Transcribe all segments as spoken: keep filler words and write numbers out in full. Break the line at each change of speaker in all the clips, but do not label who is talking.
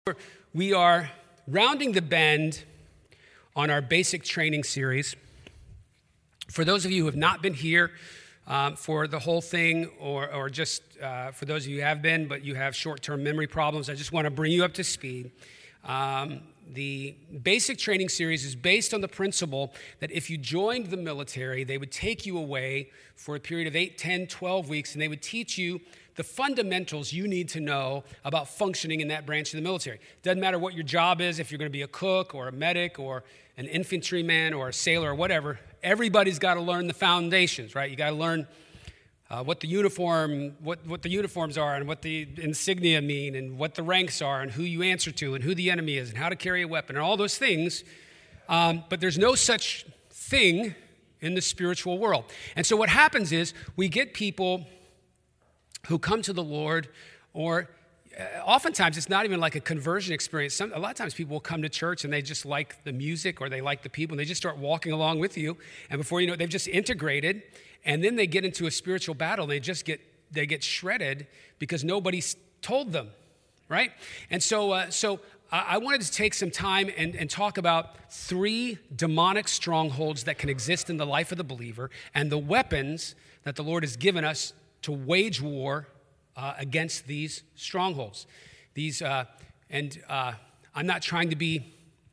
We are rounding the bend on our basic training series. For those of you who have not been here um, for the whole thing, or, or just uh, for those of you who have been, but you have short-term memory problems, I just want to bring you up to speed. Um, the basic training series is based on the principle that if you joined the military, they would take you away for a period of eight, ten, twelve weeks, and they would teach you the fundamentals you need to know about functioning in that branch of the military. Doesn't matter what your job is, if you're going to be a cook or a medic or an infantryman or a sailor or whatever, everybody's got to learn the foundations, right? You got to learn uh, what the uniform, what, what the uniforms are and what the insignia mean and what the ranks are and who you answer to and who the enemy is and how to carry a weapon and all those things. Um, but there's no such thing in the spiritual world. And so what happens is we get people who come to the Lord, or uh, oftentimes it's not even like a conversion experience. Some, a lot of times people will come to church and they just like the music or they like the people and they just start walking along with you. And before you know it, they've just integrated, and then they get into a spiritual battle. And they just get they get shredded because nobody's told them, right? And so uh, so I, I wanted to take some time and, and talk about three demonic strongholds that can exist in the life of the believer and the weapons that the Lord has given us to wage war uh, against these strongholds. These, uh, and uh, I'm not trying to be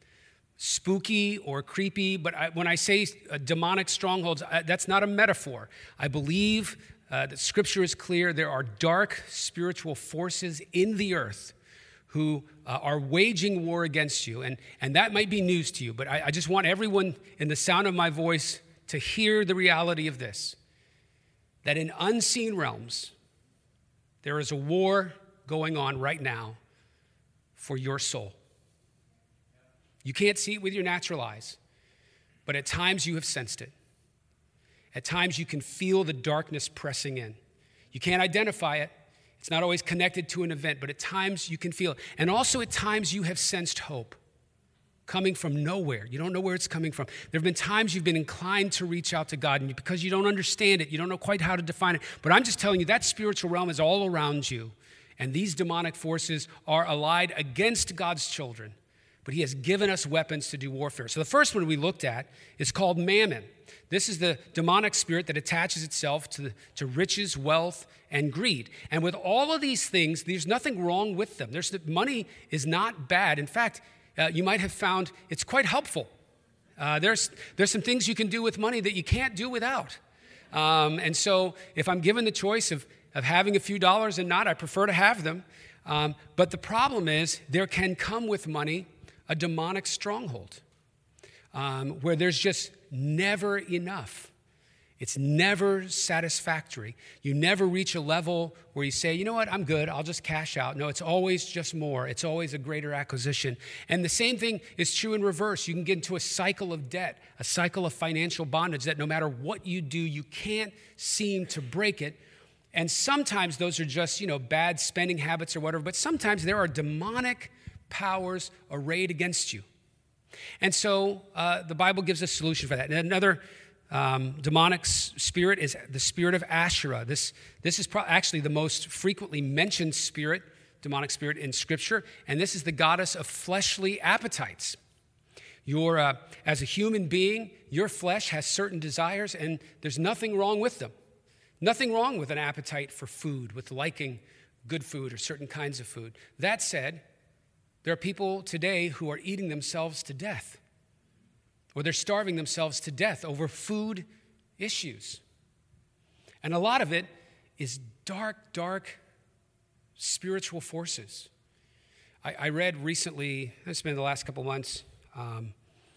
spooky or creepy, but I, when I say uh, demonic strongholds, I, that's not a metaphor. I believe uh, that Scripture is clear. There are dark spiritual forces in the earth who uh, are waging war against you, and, and that might be news to you, but I, I just want everyone in the sound of my voice to hear the reality of this. That in unseen realms, there is a war going on right now for your soul. You can't see it with your natural eyes, but at times you have sensed it. At times you can feel the darkness pressing in. You can't identify it. It's not always connected to an event, but at times you can feel it. And also at times you have sensed hope coming from nowhere. You don't know where it's coming from. There have been times you've been inclined to reach out to God, and because you don't understand it, you don't know quite how to define it. But I'm just telling you, that spiritual realm is all around you, and these demonic forces are allied against God's children. But he has given us weapons to do warfare. So the first one we looked at is called Mammon. This is the demonic spirit that attaches itself to, the, to riches, wealth, and greed. And with all of these things, there's nothing wrong with them. There's, money is not bad. In fact, Uh, you might have found it's quite helpful. Uh, there's there's some things you can do with money that you can't do without. Um, and so if I'm given the choice of, of having a few dollars and not, I prefer to have them. Um, but the problem is there can come with money a demonic stronghold um, where there's just never enough. It's never satisfactory. You never reach a level where you say, you know what, I'm good, I'll just cash out. No, it's always just more. It's always a greater acquisition. And the same thing is true in reverse. You can get into a cycle of debt, a cycle of financial bondage that no matter what you do, you can't seem to break it. And sometimes those are just, you know, bad spending habits or whatever, but sometimes there are demonic powers arrayed against you. And so uh, the Bible gives a solution for that. And another Um, demonic spirit is the spirit of Asherah. This, this is pro- actually the most frequently mentioned spirit, demonic spirit in Scripture, and this is the goddess of fleshly appetites. You're, uh, as a human being, your flesh has certain desires, and there's nothing wrong with them. Nothing wrong with an appetite for food, with liking good food or certain kinds of food. That said, there are people today who are eating themselves to death, or they're starving themselves to death over food issues. And a lot of it is dark, dark spiritual forces. I, I read recently, it's been the last couple months, um,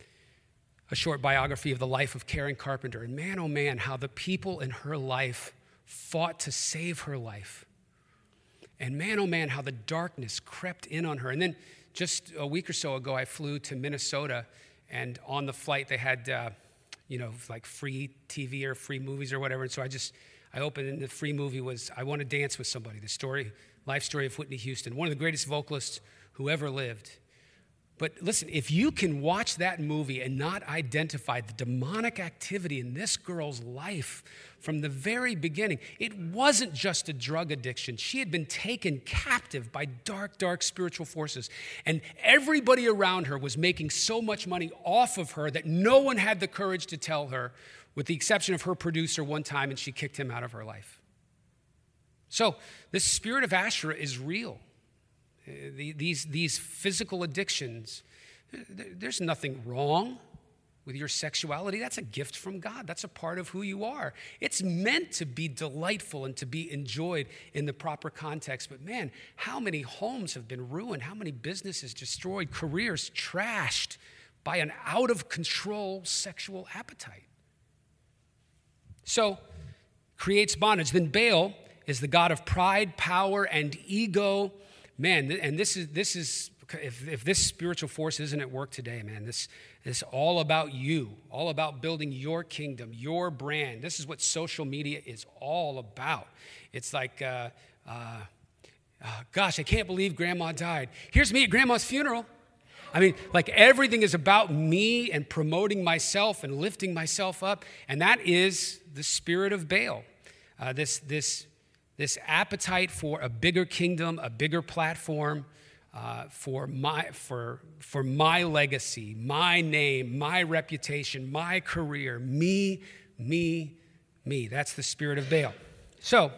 a short biography of the life of Karen Carpenter. And man, oh man, how the people in her life fought to save her life. And man, oh man, how the darkness crept in on her. And then just a week or so ago, I flew to Minnesota. And on the flight, they had, uh, you know, like free T V or free movies or whatever. And so I just, I opened, and the free movie was I Want to Dance with Somebody, the story, life story of Whitney Houston, one of the greatest vocalists who ever lived. But listen, if you can watch that movie and not identify the demonic activity in this girl's life from the very beginning, it wasn't just a drug addiction. She had been taken captive by dark, dark spiritual forces. And everybody around her was making so much money off of her that no one had the courage to tell her, with the exception of her producer one time, and she kicked him out of her life. So this spirit of Asherah is real. These, these physical addictions, there's nothing wrong with your sexuality. That's a gift from God. That's a part of who you are. It's meant to be delightful and to be enjoyed in the proper context. But man, how many homes have been ruined? How many businesses destroyed? Careers trashed by an out-of-control sexual appetite. So, creates bondage. Then Baal is the god of pride, power, and ego. Man, and this is, this is if, if this spiritual force isn't at work today, man, this is all about you, all about building your kingdom, your brand. This is what social media is all about. It's like, uh, uh, uh, gosh, I can't believe grandma died. Here's me at grandma's funeral. I mean, like everything is about me and promoting myself and lifting myself up. And that is the spirit of Baal, uh, this, this, this appetite for a bigger kingdom, a bigger platform, uh, for my, for, for my legacy, my name, my reputation, my career, me, me, me. That's the spirit of Baal. So,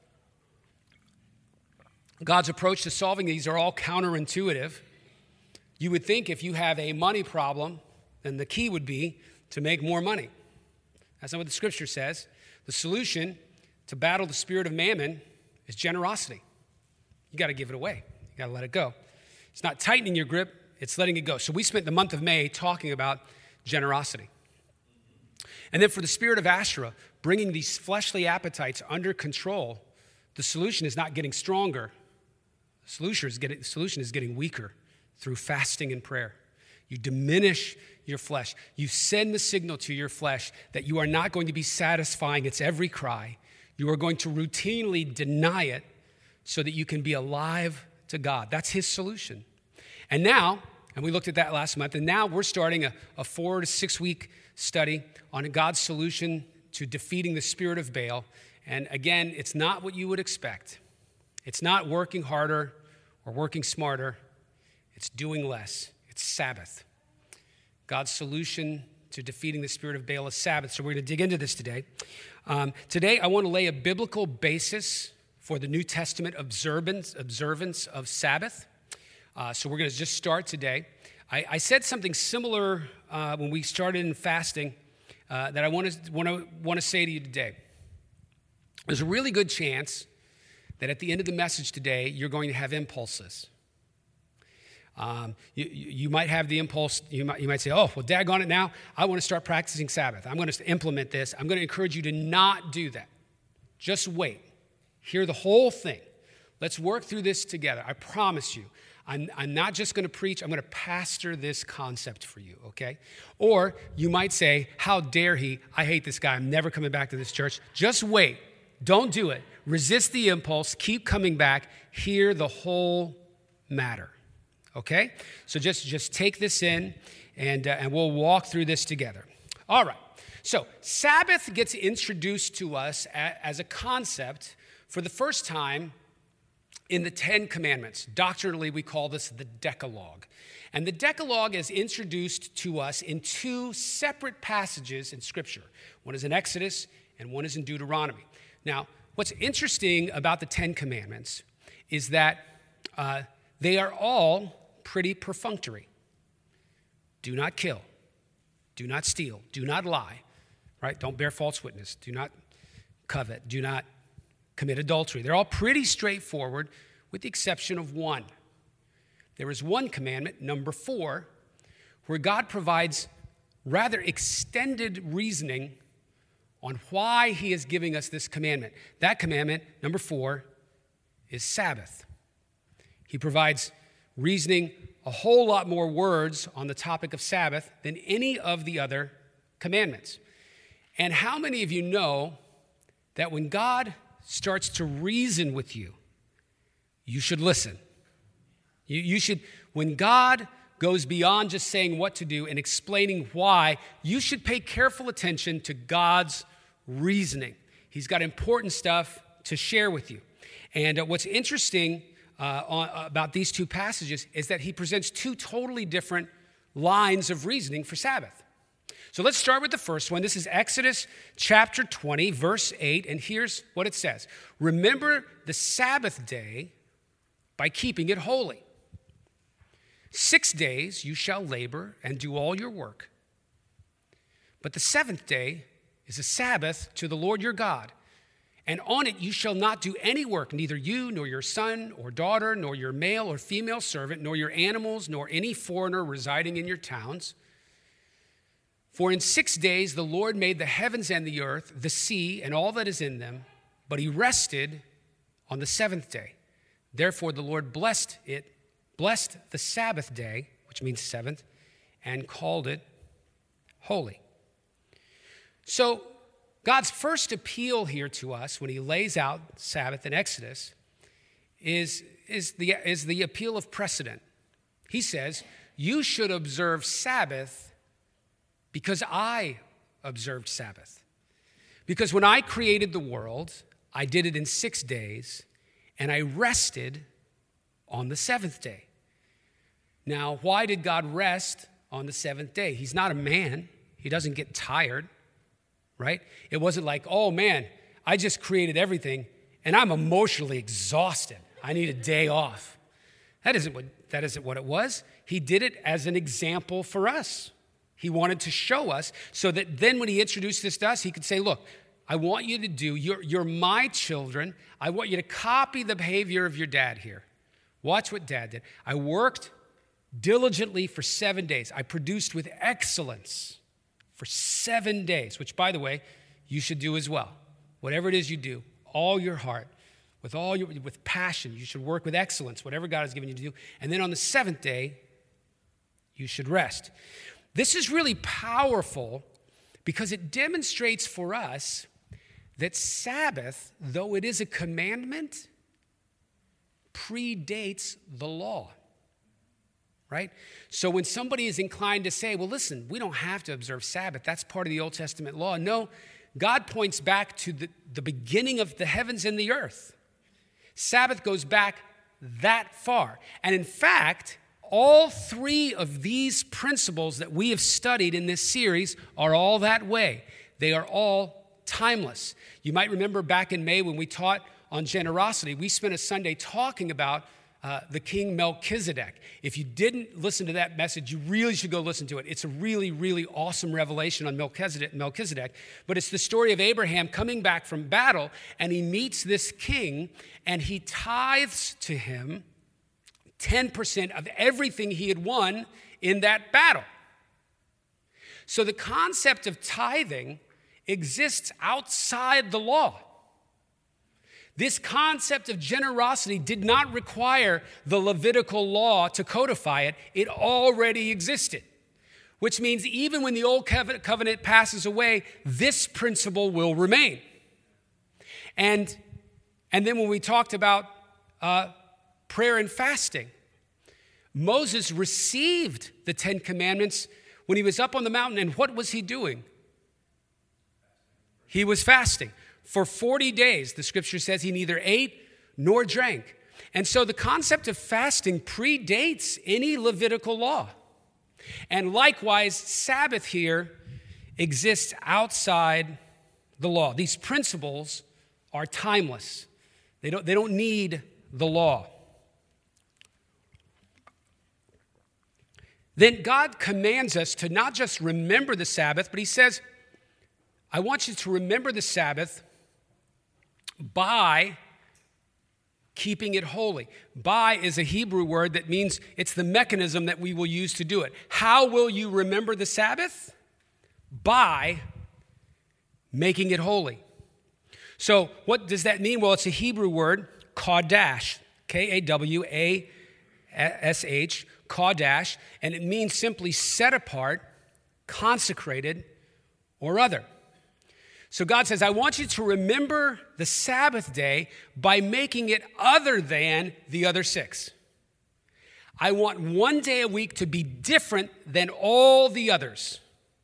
God's approach to solving these are all counterintuitive. You would think if you have a money problem, then the key would be to make more money. That's not what the scripture says. The solution to battle the spirit of mammon is generosity. You got to give it away. You got to let it go. It's not tightening your grip, it's letting it go. So we spent the month of May talking about generosity. And then for the spirit of Asherah, bringing these fleshly appetites under control, the solution is not getting stronger. The solution is getting, the solution is getting weaker through fasting and prayer. You diminish your flesh. You send the signal to your flesh that you are not going to be satisfying its every cry. You are going to routinely deny it so that you can be alive to God. That's his solution. And now, and we looked at that last month, and now we're starting a, a four to six week study on God's solution to defeating the spirit of Baal. And again, it's not what you would expect. It's not working harder or working smarter. It's doing less. It's Sabbath. God's solution to defeating the spirit of Baal is Sabbath. So we're going to dig into this today. Um, today, I want to lay a biblical basis for the New Testament observance, observance of Sabbath. Uh, so we're going to just start today. I, I said something similar uh, when we started in fasting uh, that I want to want to want to say to you today. There's a really good chance that at the end of the message today, you're going to have impulses. Um, you, you might have the impulse, you might, you might say, oh, well, daggone it now, I want to start practicing Sabbath. I'm going to implement this. I'm going to encourage you to not do that. Just wait. Hear the whole thing. Let's work through this together. I promise you. I'm, I'm not just going to preach. I'm going to pastor this concept for you, okay? Or you might say, how dare he? I hate this guy. I'm never coming back to this church. Just wait. Don't do it. Resist the impulse. Keep coming back. Hear the whole matter. Okay? So just, just take this in, and, uh, and we'll walk through this together. All right. So Sabbath gets introduced to us a, as a concept for the first time in the Ten Commandments. Doctrinally, we call this the Decalogue. And the Decalogue is introduced to us in two separate passages in Scripture. One is in Exodus, and one is in Deuteronomy. Now, what's interesting about the Ten Commandments is that uh, they are all pretty perfunctory. Do not kill. Do not steal. Do not lie. Right? Don't bear false witness. Do not covet. Do not commit adultery. They're all pretty straightforward with the exception of one. There is one commandment, number four, where God provides rather extended reasoning on why he is giving us this commandment. That commandment, number four, is Sabbath. He provides reasoning, a whole lot more words on the topic of Sabbath than any of the other commandments. And how many of you know that when God starts to reason with you, you should listen? You, you should, when God goes beyond just saying what to do and explaining why you should pay careful attention to God's reasoning. He's got important stuff to share with you. And uh, what's interesting uh, on, about these two passages is that he presents two totally different lines of reasoning for Sabbath. So let's start with the first one. This is Exodus chapter twenty, verse eight, and here's what it says. Remember the Sabbath day by keeping it holy. Six days you shall labor and do all your work. But the seventh day is a Sabbath to the Lord your God. And on it you shall not do any work, neither you, nor your son or daughter, nor your male or female servant, nor your animals, nor any foreigner residing in your towns. For in six days the Lord made the heavens and the earth, the sea, and all that is in them, but he rested on the seventh day. Therefore the Lord blessed it, blessed the Sabbath day, which means seventh, and called it holy. So God's first appeal here to us when he lays out Sabbath in Exodus is, is, the, is the appeal of precedent. He says, you should observe Sabbath because I observed Sabbath. Because when I created the world, I did it in six days, and I rested on the seventh day. Now, why did God rest on the seventh day? He's not a man. He doesn't get tired. Right? It wasn't like, oh man, I just created everything and I'm emotionally exhausted. I need a day off. That isn't what, that isn't what it was. He did it as an example for us. He wanted to show us so that then when he introduced this to us, he could say, look, I want you to do, you're, you're my children. I want you to copy the behavior of your dad here. Watch what dad did. I worked diligently for seven days. I produced with excellence for seven days, which, by the way, you should do as well. Whatever it is you do, all your heart, with all your, with passion, you should work with excellence, whatever God has given you to do. And then on the seventh day, you should rest. This is really powerful because it demonstrates for us that Sabbath, though it is a commandment, predates the law. Right? So when somebody is inclined to say, well, listen, we don't have to observe Sabbath. That's part of the Old Testament law. No, God points back to the, the beginning of the heavens and the earth. Sabbath goes back that far. And in fact, all three of these principles that we have studied in this series are all that way. They are all timeless. You might remember back in May when we taught on generosity, we spent a Sunday talking about Uh, the King Melchizedek. If you didn't listen to that message, you really should go listen to it. It's a really, really awesome revelation on Melchizedek, Melchizedek. But it's the story of Abraham coming back from battle, and he meets this king, and he tithes to him ten percent of everything he had won in that battle. So the concept of tithing exists outside the law. This concept of generosity did not require the Levitical law to codify it. It already existed, which means even when the old covenant passes away, this principle will remain. And, and then when we talked about uh, prayer and fasting, Moses received the Ten Commandments when he was up on the mountain, and what was he doing? He was fasting. For forty days, the scripture says he neither ate nor drank. And so the concept of fasting predates any Levitical law. And likewise, Sabbath here exists outside the law. These principles are timeless. They don't, they don't need the law. Then God commands us to not just remember the Sabbath, but he says, I want you to remember the Sabbath by keeping it holy. By is a Hebrew word that means it's the mechanism that we will use to do it. How will you remember the Sabbath? By making it holy. So what does that mean? Well, it's a Hebrew word, Kadash, K A W A S H, Kadash, and it means simply set apart, consecrated, or other. So God says, I want you to remember the Sabbath day by making it other than the other six. I want one day a week to be different than all the others.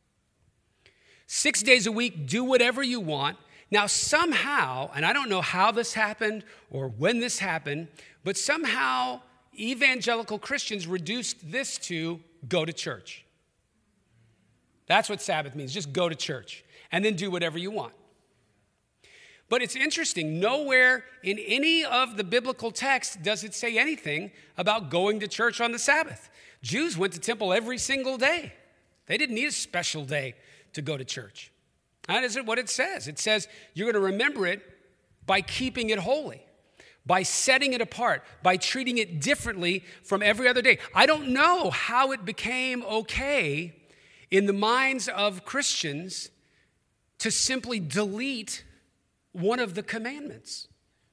Six days a week, do whatever you want. Now, somehow, and I don't know how this happened or when this happened, but somehow evangelical Christians reduced this to go to church. That's what Sabbath means, just go to church and then do whatever you want. But it's interesting, nowhere in any of the biblical texts does it say anything about going to church on the Sabbath. Jews went to temple every single day. They didn't need a special day to go to church. That isn't what it says. It says you're going to remember it by keeping it holy, by setting it apart, by treating it differently from every other day. I don't know how it became okay in the minds of Christians to simply delete one of the commandments.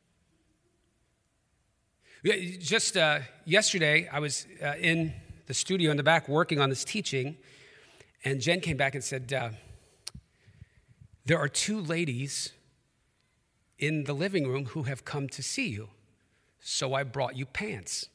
Just uh, yesterday, I was uh, in the studio in the back working on this teaching, and Jen came back and said, uh, there are two ladies in the living room who have come to see you, so I brought you pants.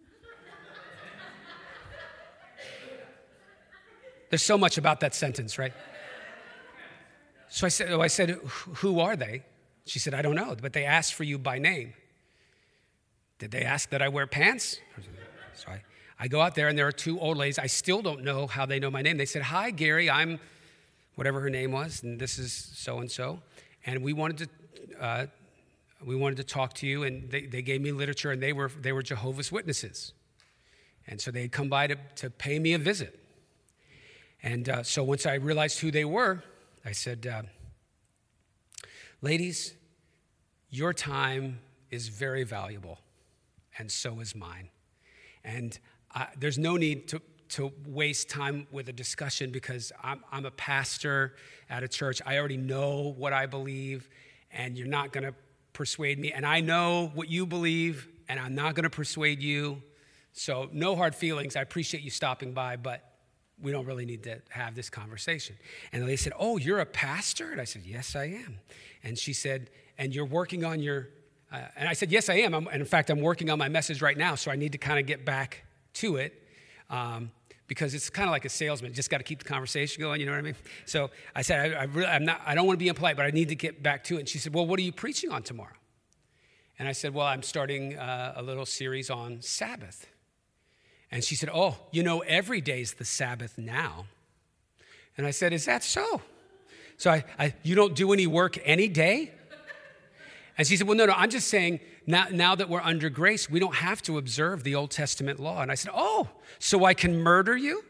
There's so much about that sentence, right? So I said, oh, I said, who are they? She said, I don't know, but they asked for you by name. Did they ask that I wear pants? So I, I go out there, and there are two old ladies. I still don't know how they know my name. They said, hi, Gary, I'm whatever her name was, and this is so-and-so. And we wanted to uh, we wanted to talk to you, and they, they gave me literature, and they were they were Jehovah's Witnesses. And so they had come by to, to pay me a visit. And uh, so once I realized who they were, I said, uh, ladies, your time is very valuable, and so is mine. And uh, there's no need to, to waste time with a discussion because I'm, I'm a pastor at a church. I already know what I believe, and you're not going to persuade me. And I know what you believe, and I'm not going to persuade you. So no hard feelings. I appreciate you stopping by, but we don't really need to have this conversation. And they said, oh, you're a pastor? And I said, yes, I am. And she said, and you're working on your, uh, and I said, yes, I am. I'm, and in fact, I'm working on my message right now, so I need to kind of get back to it um, because it's kind of like a salesman. You just got to keep the conversation going, you know what I mean? So I said, I, I, really, I'm not, I don't want to be impolite, but I need to get back to it. And she said, well, what are you preaching on tomorrow? And I said, well, I'm starting uh, a little series on Sabbath. And she said, oh, you know, every day's the Sabbath now. And I said, is that so? So I, I, you don't do any work any day? And she said, well, no, no, I'm just saying now, now that we're under grace, we don't have to observe the Old Testament law. And I said, oh, so I can murder you?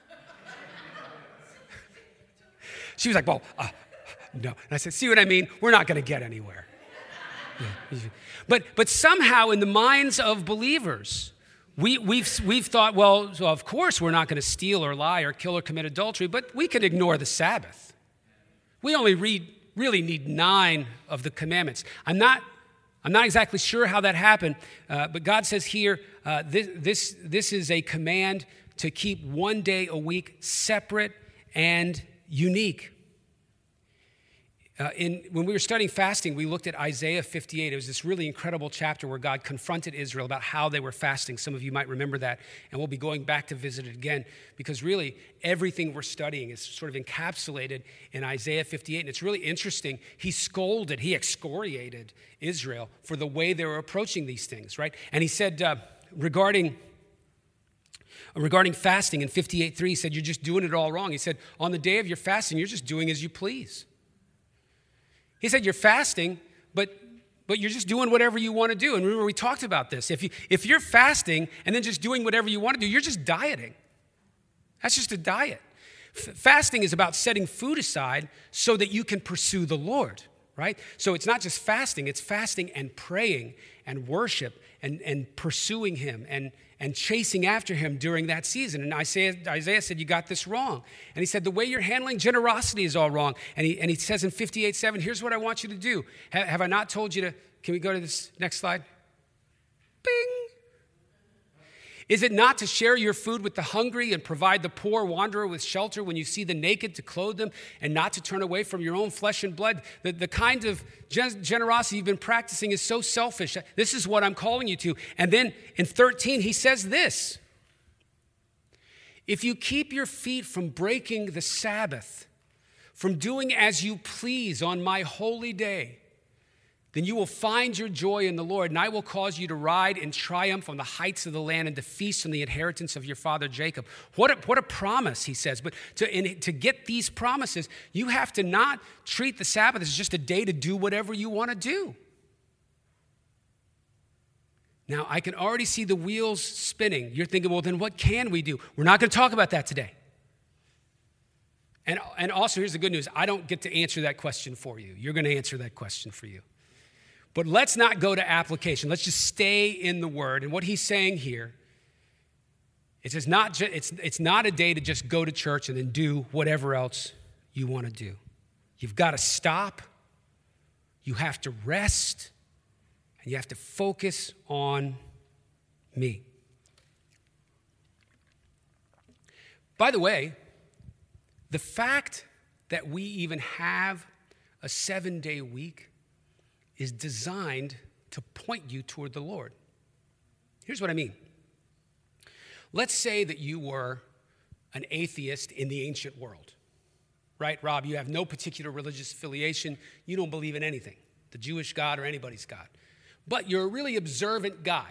She was like, well, uh, no. And I said, see what I mean? We're not going to get anywhere. Yeah. But, but somehow in the minds of believers, We, we've, we've thought, well, so of course we're not going to steal or lie or kill or commit adultery, but we can ignore the Sabbath. We only read, really need nine of the commandments. I'm not, I'm not exactly sure how that happened, uh, but God says here, uh, this, this, this is a command to keep one day a week separate and unique. Uh, in, when we were studying fasting, we looked at Isaiah fifty-eight. It was this really incredible chapter where God confronted Israel about how they were fasting. Some of you might remember that, and we'll be going back to visit it again because really everything we're studying is sort of encapsulated in Isaiah fifty-eight, and it's really interesting. He scolded, he excoriated Israel for the way they were approaching these things, right? And he said uh, regarding... Regarding fasting in fifty-eight three, he said, you're just doing it all wrong. He said, on the day of your fasting, you're just doing as you please. He said, you're fasting, but but you're just doing whatever you want to do. And remember, we talked about this. If, you, if you're fasting and then just doing whatever you want to do, you're just dieting. That's just a diet. F- fasting is about setting food aside so that you can pursue the Lord, right? So it's not just fasting, it's fasting and praying and worship and, and pursuing him and, and chasing after him during that season. And Isaiah, Isaiah said, you got this wrong. And he said, the way you're handling generosity is all wrong. And he, and he says in fifty-eight seven, here's what I want you to do. Ha, have I not told you to, can we go to this next slide? Bing. Is it not to share your food with the hungry and provide the poor wanderer with shelter when you see the naked to clothe them and not to turn away from your own flesh and blood? The, the kind of generosity you've been practicing is so selfish. This is what I'm calling you to. And then in thirteen, he says this. If you keep your feet from breaking the Sabbath, from doing as you please on my holy day, then you will find your joy in the Lord, and I will cause you to ride in triumph on the heights of the land and to feast on the inheritance of your father Jacob. What a, what a promise, he says. But to, in, to get these promises, you have to not treat the Sabbath as just a day to do whatever you want to do. Now, I can already see the wheels spinning. You're thinking, well, then what can we do? We're not going to talk about that today. And, and also, here's the good news. I don't get to answer that question for you. You're going to answer that question for you. But let's not go to application. Let's just stay in the Word. And what he's saying here is it's not, ju- it's, it's not a day to just go to church and then do whatever else you want to do. You've got to stop. You have to rest. And you have to focus on me. By the way, the fact that we even have a seven-day week is designed to point you toward the Lord. Here's what I mean. Let's say that you were an atheist in the ancient world, right? Rob, you have no particular religious affiliation. You don't believe in anything, the Jewish God or anybody's God. But you're a really observant guy.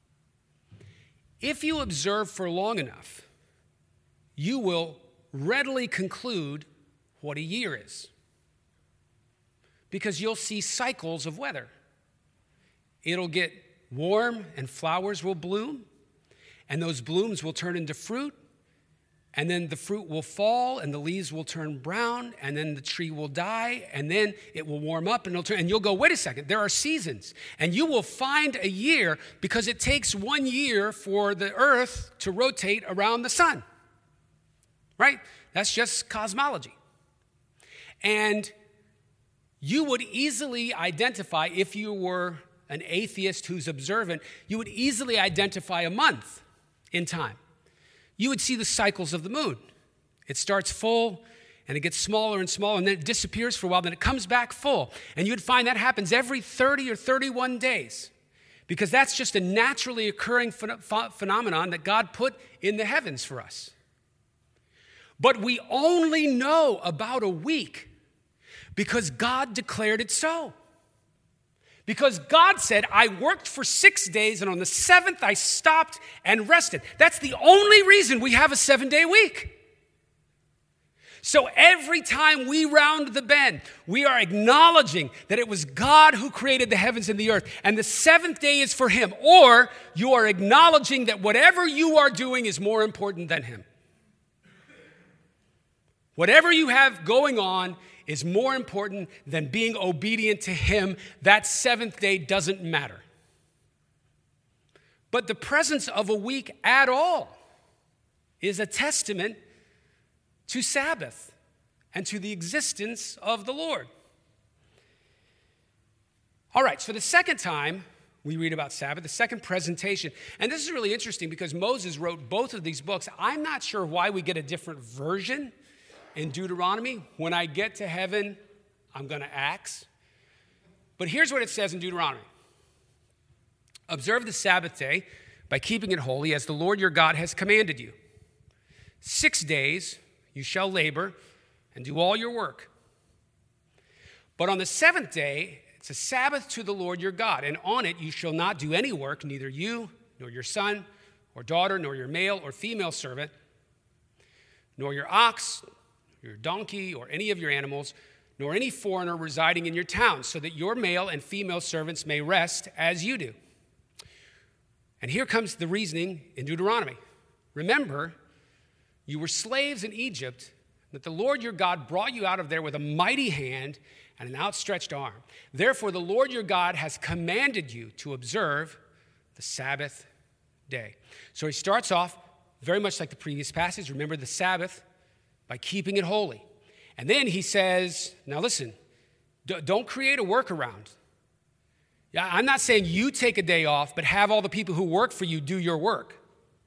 If you observe for long enough, you will readily conclude what a year is, because you'll see cycles of weather. It'll get warm and flowers will bloom, and those blooms will turn into fruit, and then the fruit will fall and the leaves will turn brown, and then the tree will die, and then it will warm up and it'll turn, and you'll go, wait a second, there are seasons. And you will find a year because it takes one year for the earth to rotate around the sun, right? That's just cosmology. And you would easily identify, if you were an atheist who's observant, you would easily identify a month in time. You would see the cycles of the moon. It starts full, and it gets smaller and smaller, and then it disappears for a while, then it comes back full. And you would find that happens every thirty or thirty-one days, because that's just a naturally occurring ph- phenomenon that God put in the heavens for us. But we only know about a week because God declared it so. Because God said, I worked for six days, and on the seventh I stopped and rested. That's the only reason we have a seven-day week. So every time we round the bend, we are acknowledging that it was God who created the heavens and the earth, and the seventh day is for him. Or you are acknowledging that whatever you are doing is more important than him. Whatever you have going on is more important than being obedient to him. That seventh day doesn't matter. But the presence of a week at all is a testament to Sabbath and to the existence of the Lord. All right, so the second time we read about Sabbath, the second presentation, and this is really interesting because Moses wrote both of these books. I'm not sure why we get a different version in Deuteronomy. When I get to heaven, I'm going to axe. But here's what it says in Deuteronomy. Observe the Sabbath day by keeping it holy as the Lord your God has commanded you. Six days you shall labor and do all your work. But on the seventh day, it's a Sabbath to the Lord your God, and on it you shall not do any work, neither you, nor your son, or daughter, nor your male or female servant, nor your ox, your donkey, or any of your animals, nor any foreigner residing in your town, so that your male and female servants may rest as you do. And here comes the reasoning in Deuteronomy. Remember, you were slaves in Egypt, that the Lord your God brought you out of there with a mighty hand and an outstretched arm. Therefore, the Lord your God has commanded you to observe the Sabbath day. So he starts off very much like the previous passage. Remember the Sabbath by keeping it holy. And then he says, now listen, d- don't create a workaround. Yeah, I'm not saying you take a day off, but have all the people who work for you do your work.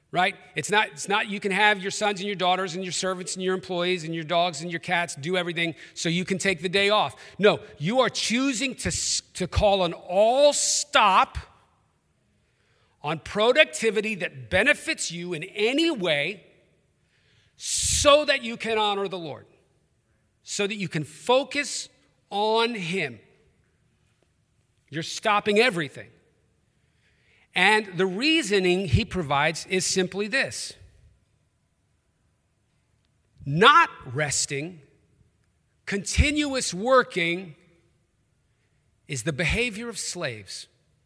right? It's not, it's not you can have your sons and your daughters and your servants and your employees and your dogs and your cats do everything so you can take the day off. No, you are choosing to, to call an all stop on productivity that benefits you in any way so that you can honor the Lord, so that you can focus on Him. You're stopping everything. And the reasoning he provides is simply this. Not resting, continuous working is the behavior of slaves.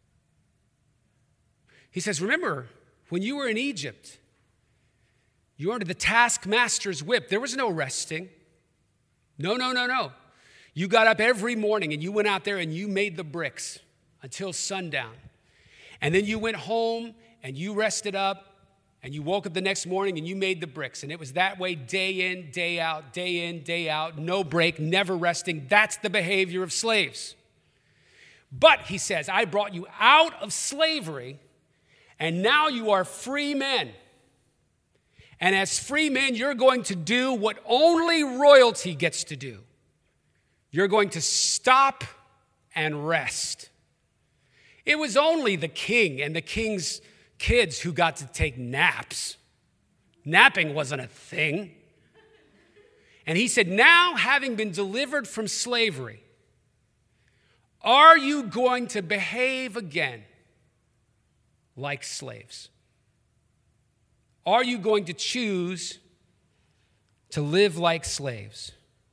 He says, remember, when you were in Egypt, you were under the taskmaster's whip. There was no resting. No, no, no, no. You got up every morning and you went out there and you made the bricks until sundown. And then you went home and you rested up and you woke up the next morning and you made the bricks. And it was that way day in, day out, day in, day out, no break, never resting. That's the behavior of slaves. But, he says, I brought you out of slavery and now you are free men. And as free men, you're going to do what only royalty gets to do. You're going to stop and rest. It was only the king and the king's kids who got to take naps. Napping wasn't a thing. And he said, now having been delivered from slavery, are you going to behave again like slaves? Are you going to choose to live like slaves?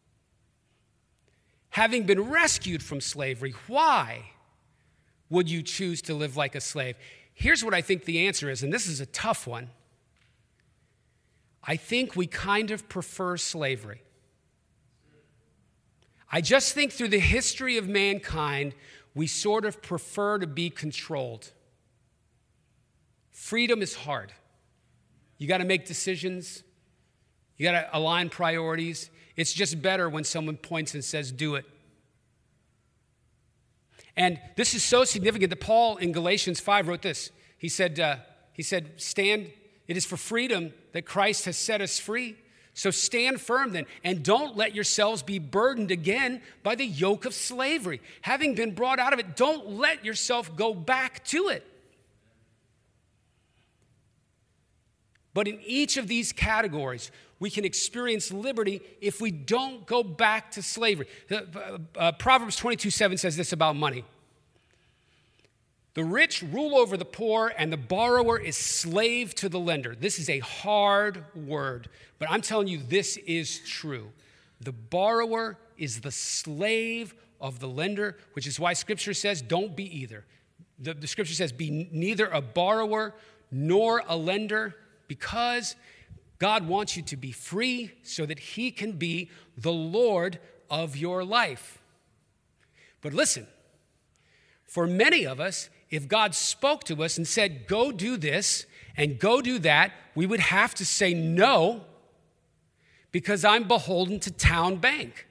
Having been rescued from slavery, why would you choose to live like a slave? Here's what I think the answer is, and this is a tough one. I think we kind of prefer slavery. I just think through the history of mankind, we sort of prefer to be controlled. Freedom is hard. You got to make decisions. You got to align priorities. It's just better when someone points and says, do it. And this is so significant that Paul in Galatians five wrote this. He said, uh, he said, stand, it is for freedom that Christ has set us free. So stand firm then, and don't let yourselves be burdened again by the yoke of slavery. Having been brought out of it, don't let yourself go back to it. But in each of these categories, we can experience liberty if we don't go back to slavery. Uh, uh, Proverbs twenty-two seven says this about money. The rich rule over the poor, and the borrower is slave to the lender. This is a hard word, but I'm telling you, this is true. The borrower is the slave of the lender, which is why Scripture says, don't be either. The, the Scripture says, be neither a borrower nor a lender, because God wants you to be free so that He can be the Lord of your life. But listen, for many of us, if God spoke to us and said, go do this and go do that, we would have to say no because I'm beholden to Town Bank.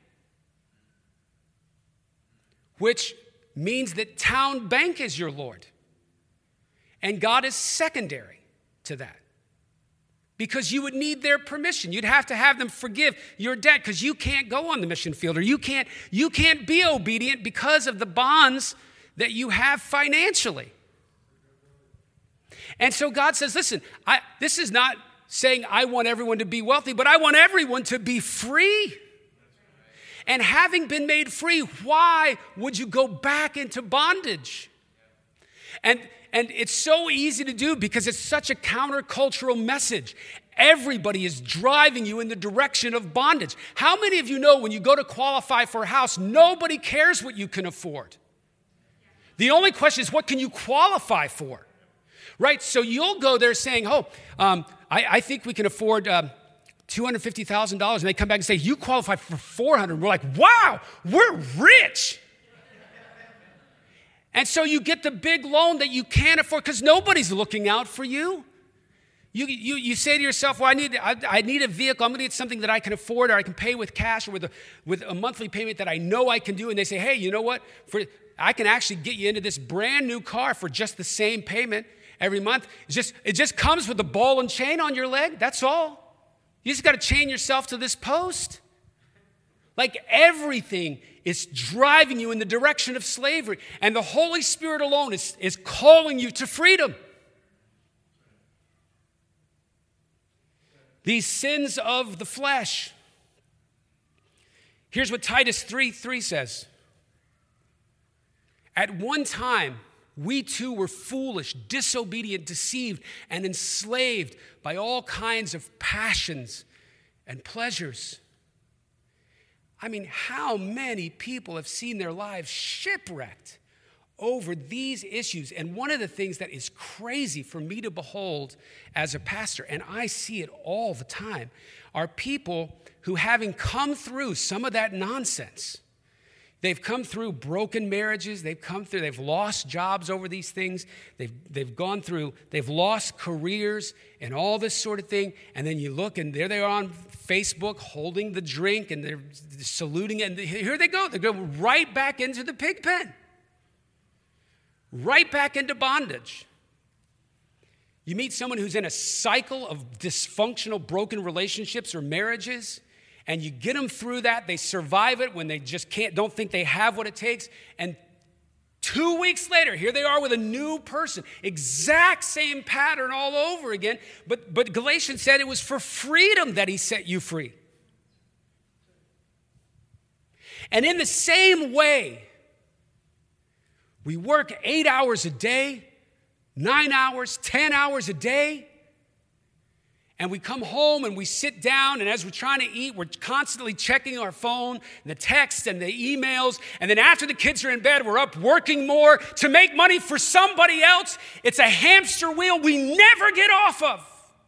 Which means that Town Bank is your Lord. And God is secondary to that. Because you would need their permission. You'd have to have them forgive your debt because you can't go on the mission field or you can't, you can't be obedient because of the bonds that you have financially. And so God says, listen, I, this is not saying I want everyone to be wealthy, but I want everyone to be free. And having been made free, why would you go back into bondage? And And it's so easy to do because it's such a countercultural message. Everybody is driving you in the direction of bondage. How many of you know when you go to qualify for a house, nobody cares what you can afford? The only question is, what can you qualify for? Right? So you'll go there saying, oh, um, I, I think we can afford uh, two hundred fifty thousand dollars. And they come back and say, you qualify for four hundred thousand dollars. We're like, wow, we're rich. And so you get the big loan that you can't afford because nobody's looking out for you. You, you, you say to yourself, well, I need, I, I need a vehicle. I'm going to get something that I can afford or I can pay with cash or with a, with a monthly payment that I know I can do. And they say, hey, you know what? For, I can actually get you into this brand new car for just the same payment. every month. It just, it just comes with a ball and chain on your leg. That's all. You just got to chain yourself to this post. Like everything is driving you in the direction of slavery. And the Holy Spirit alone is, is calling you to freedom. These sins of the flesh. Here's what Titus three three says. At one time, we too were foolish, disobedient, deceived, and enslaved by all kinds of passions and pleasures. I mean, how many people have seen their lives shipwrecked over these issues? And one of the things that is crazy for me to behold as a pastor, and I see it all the time, are people who, having come through some of that nonsense, they've come through broken marriages, they've come through, they've lost jobs over these things, they've, they've gone through, they've lost careers and all this sort of thing, and then you look and there they are on Facebook holding the drink and they're saluting it, and here they go, they go right back into the pig pen, right back into bondage. You meet someone who's in a cycle of dysfunctional, broken relationships or marriages, and you get them through that. They survive it when they just can't, don't think they have what it takes. And two weeks later, here they are with a new person. Exact same pattern all over again. But, but Galatians said it was for freedom that he set you free. And in the same way, we work eight hours a day, nine hours, ten hours a day. And we come home and we sit down, and as we're trying to eat, we're constantly checking our phone, the texts and the emails. And then after the kids are in bed, we're up working more to make money for somebody else. It's a hamster wheel we never get off of.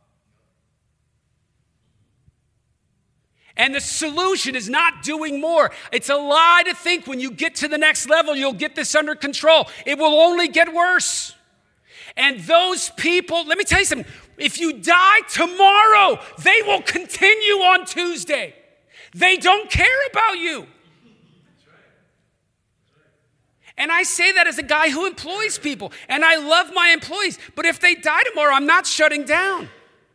And the solution is not doing more. It's a lie to think when you get to the next level, you'll get this under control. It will only get worse. And those people, let me tell you something. If you die tomorrow, they will continue on Tuesday. They don't care about you. And I say that as a guy who employs people. And I love my employees. But if they die tomorrow, I'm not shutting down.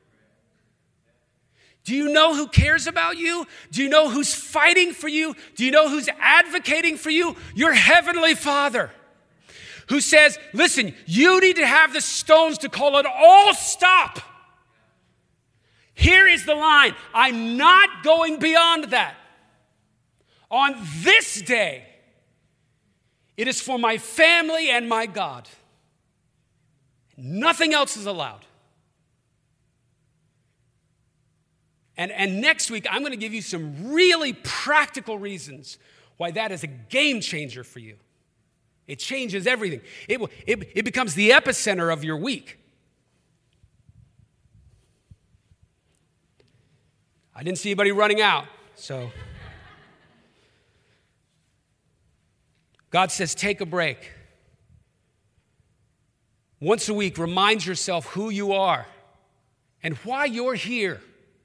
Do you know who cares about you? Do you know who's fighting for you? Do you know who's advocating for you? Your heavenly Father, who says, listen, you need to have the stones to call it all stop. Here is the line. I'm not going beyond that. On this day, it is for my family and my God. Nothing else is allowed. And, and next week, I'm going to give you some really practical reasons why that is a game changer for you. It changes everything. It, will, it, it becomes the epicenter of your week. I didn't see anybody running out, so. God says, take a break. Once a week, remind yourself who you are and why you're here.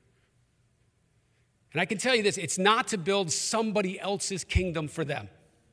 And I can tell you this, it's not to build somebody else's kingdom for them.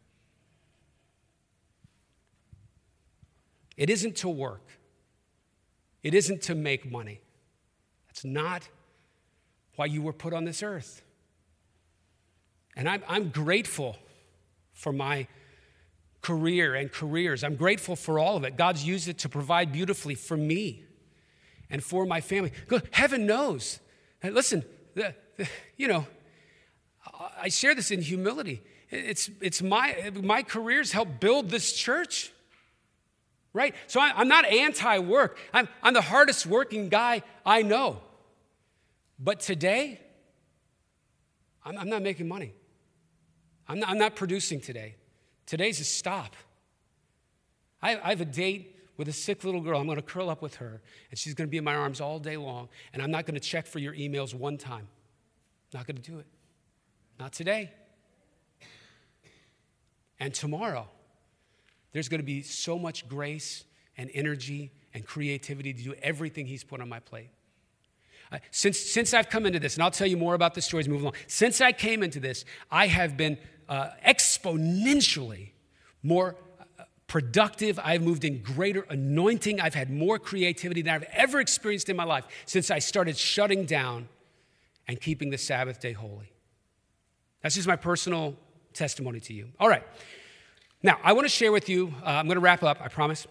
It isn't to work. It isn't to make money. That's not why you were put on this earth. And I'm, I'm grateful for my career and careers. I'm grateful for all of it. God's used it to provide beautifully for me and for my family. Heaven knows. Listen, the, the, you know, I share this in humility. It's, it's my, my careers helped build this church. Right? So I, I'm not anti-work. I'm, I'm the hardest working guy I know. But today, I'm, I'm not making money. I'm not, I'm not producing today. Today's a stop. I, I have a date with a sick little girl. I'm going to curl up with her, and she's going to be in my arms all day long, and I'm not going to check for your emails one time. Not going to do it. Not today. And tomorrow, there's going to be so much grace and energy and creativity to do everything he's put on my plate. Uh, since, since I've come into this, and I'll tell you more about the stories moving along, since I came into this, I have been uh, exponentially more uh, productive. I've moved in greater anointing. I've had more creativity than I've ever experienced in my life since I started shutting down and keeping the Sabbath day holy. That's just my personal testimony to you. All right. Now, I want to share with you, uh, I'm going to wrap up, I promise.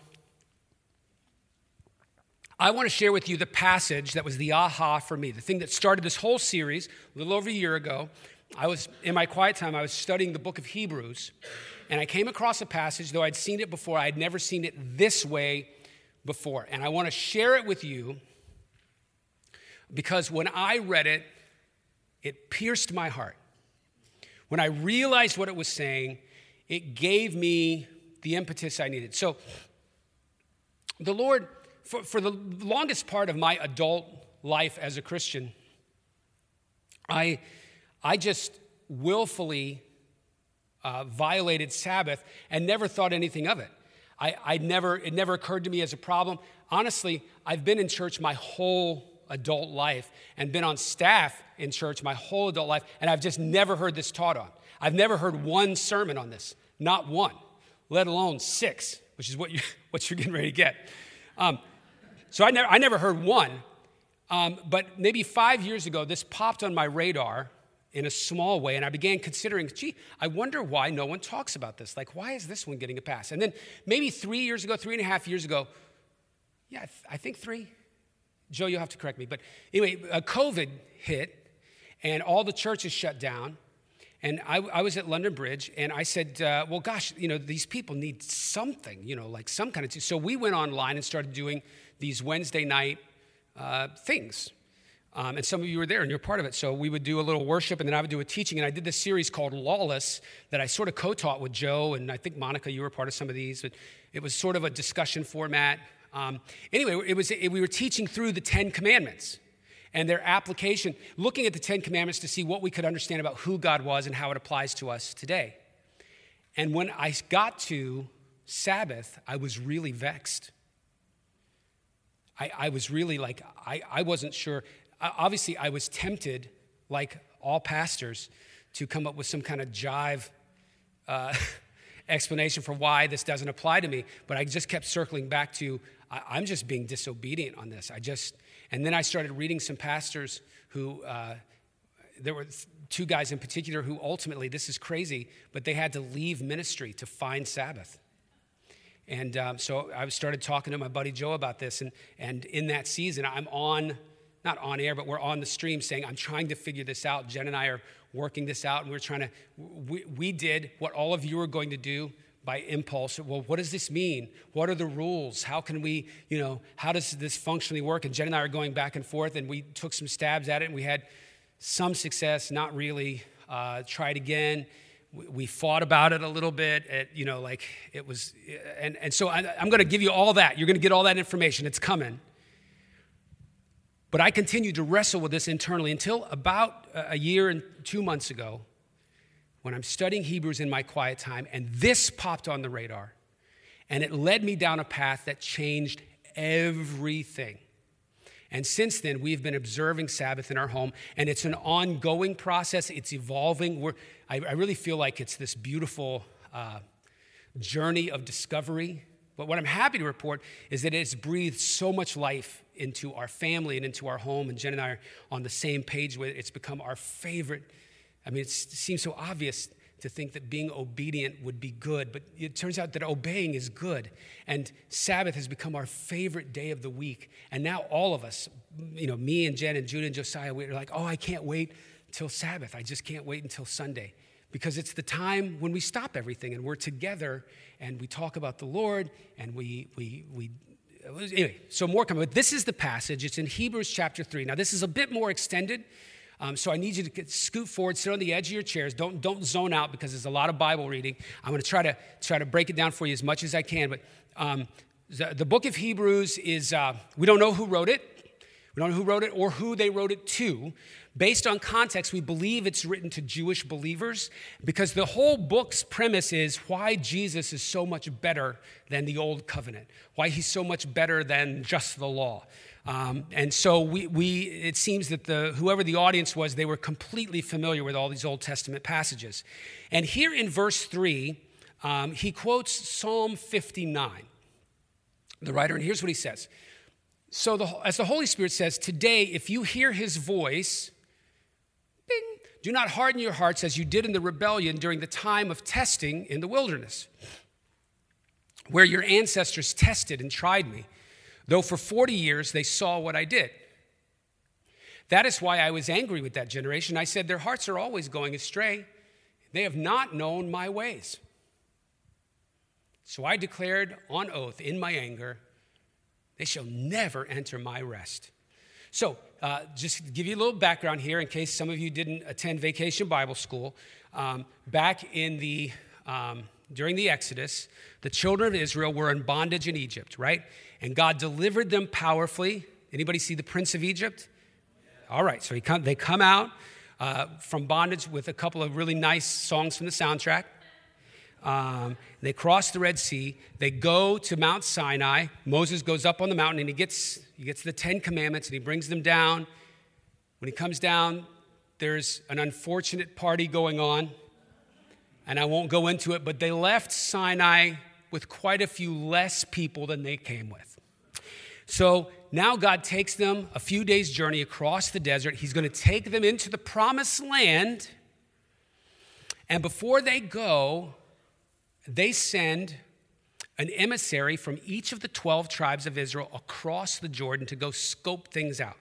I want to share with you the passage that was the aha for me, the thing that started this whole series a little over a year ago. I was, in my quiet time, I was studying the book of Hebrews, and I came across a passage, though I'd seen it before, I had never seen it this way before. And I want to share it with you because when I read it, it pierced my heart. When I realized what it was saying, it gave me the impetus I needed. So the Lord, for, for the longest part of my adult life as a Christian, I, I just willfully uh, violated Sabbath and never thought anything of it. I, I never, it never occurred to me as a problem. Honestly, I've been in church my whole adult life and been on staff in church my whole adult life, and I've just never heard this taught on. I've never heard one sermon on this, not one, let alone six, which is what, you, what you're getting ready to get. Um, so I never, I never heard one, um, but maybe five years ago, this popped on my radar in a small way, and I began considering, gee, I wonder why no one talks about this. Like, why is this one getting a pass? And then maybe three years ago, three and a half years ago, yeah, I, th- I think three. Joe, you'll have to correct me. But anyway, uh, COVID hit, and all the churches shut down. And I, I was at London Bridge, and I said, uh, well, gosh, you know, these people need something, you know, like some kind of... T-. So we went online and started doing these Wednesday night uh, things. Um, and some of you were there, and you're part of it. So we would do a little worship, and then I would do a teaching. And I did this series called Lawless that I sort of co-taught with Joe, and I think, Monica, you were part of some of these. But it was sort of a discussion format. Um, anyway, it was it, we were teaching through the Ten Commandments and their application, looking at the Ten Commandments to see what we could understand about who God was and how it applies to us today. And when I got to Sabbath, I was really vexed. I, I was really like, I, I wasn't sure. Obviously, I was tempted, like all pastors, to come up with some kind of jive uh, explanation for why this doesn't apply to me. But I just kept circling back to, I, I'm just being disobedient on this. I just... And then I started reading some pastors who, uh, there were two guys in particular who ultimately, this is crazy, but they had to leave ministry to find Sabbath. And um, so I started talking to my buddy Joe about this. And, and in that season, I'm on, not on air, but we're on the stream saying, I'm trying to figure this out. Jen and I are working this out, and we're trying to, we, we did what all of you are going to do by impulse. Well, what does this mean? What are the rules? How can we, you know, how does this functionally work? And Jen and I are going back and forth, and we took some stabs at it, and we had some success, not really. Uh, tried again. We, we fought about it a little bit. At, you know, like it was, and, and so I, I'm going to give you all that. You're going to get all that information. It's coming. But I continued to wrestle with this internally until about a year and two months ago, when I'm studying Hebrews in my quiet time, and this popped on the radar, and it led me down a path that changed everything. And since then, we've been observing Sabbath in our home, and it's an ongoing process. It's evolving. We're, I, I really feel like it's this beautiful uh, journey of discovery. But what I'm happy to report is that it's breathed so much life into our family and into our home, and Jen and I are on the same page with it. It's become our favorite. I mean, it seems so obvious to think that being obedient would be good, but it turns out that obeying is good. And Sabbath has become our favorite day of the week. And now all of us, you know, me and Jen and Judah and Josiah, we're like, oh, I can't wait till Sabbath. I just can't wait until Sunday. Because it's the time when we stop everything and we're together and we talk about the Lord and we, we, we, anyway, so more coming. But this is the passage. It's in Hebrews chapter three. Now, this is a bit more extended. Um, so I need you to get, scoot forward, sit on the edge of your chairs. Don't, don't zone out because there's a lot of Bible reading. I'm going to try to try to break it down for you as much as I can. But um, the, the book of Hebrews is, uh, we don't know who wrote it. We don't know who wrote it or who they wrote it to. Based on context, we believe it's written to Jewish believers because the whole book's premise is why Jesus is so much better than the old covenant, why he's so much better than just the law. Um, and so we, we, it seems that the whoever the audience was, they were completely familiar with all these Old Testament passages. And here in verse three, um, he quotes Psalm fifty-nine, the writer, and here's what he says. So the, as the Holy Spirit says, today, if you hear his voice, bing, do not harden your hearts as you did in the rebellion during the time of testing in the wilderness, where your ancestors tested and tried me, though for forty years they saw what I did. That is why I was angry with that generation. I said, their hearts are always going astray. They have not known my ways. So I declared on oath in my anger, they shall never enter my rest. So uh, just to give you a little background here in case some of you didn't attend Vacation Bible School. Um, back in the, um, during the Exodus, the children of Israel were in bondage in Egypt, right? And God delivered them powerfully. Anybody see the Prince of Egypt? All right, so he come, they come out uh, from bondage with a couple of really nice songs from the soundtrack. Um, they cross the Red Sea. They go to Mount Sinai. Moses goes up on the mountain, and he gets, he gets the Ten Commandments, and he brings them down. When he comes down, there's an unfortunate party going on, and I won't go into it, but they left Sinai with quite a few less people than they came with. So now God takes them a few days' journey across the desert. He's going to take them into the promised land. And before they go, they send an emissary from each of the twelve tribes of Israel across the Jordan to go scope things out.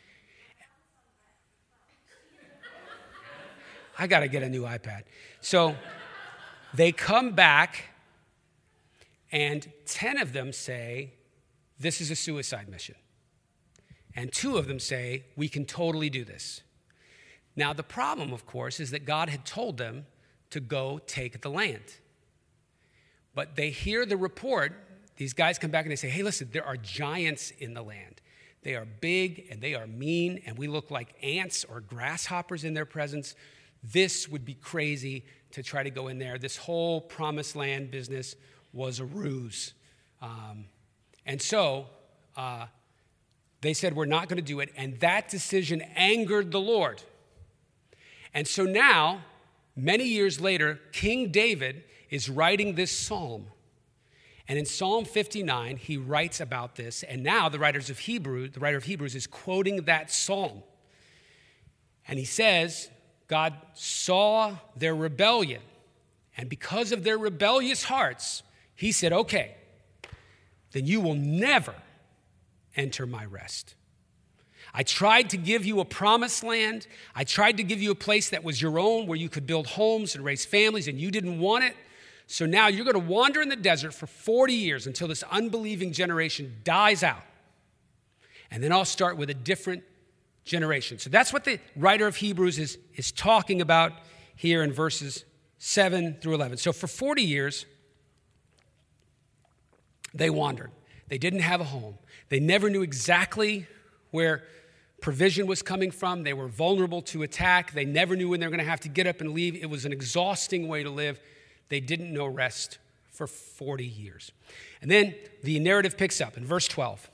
I got to get a new iPad. So they come back, and ten of them say, this is a suicide mission. And two of them say, we can totally do this. Now, the problem, of course, is that God had told them to go take the land. But they hear the report. These guys come back and they say, hey, listen, there are giants in the land. They are big and they are mean, and we look like ants or grasshoppers in their presence. This would be crazy to try to go in there. This whole promised land business was a ruse. Um, And so uh, they said, we're not going to do it. And that decision angered the Lord. And so now, many years later, King David is writing this psalm. And in Psalm fifty-nine, he writes about this. And now the writers of Hebrew, the writer of Hebrews is quoting that psalm. And he says, God saw their rebellion. And because of their rebellious hearts, he said, okay, then you will never enter my rest. I tried to give you a promised land. I tried to give you a place that was your own where you could build homes and raise families, and you didn't want it. So now you're going to wander in the desert for forty years until this unbelieving generation dies out. And then I'll start with a different generation. So that's what the writer of Hebrews is, is talking about here in verses seven through eleven. So for forty years, they wandered. They didn't have a home. They never knew exactly where provision was coming from. They were vulnerable to attack. They never knew when they were going to have to get up and leave. It was an exhausting way to live. They didn't know rest for forty years. And then the narrative picks up in verse twelve.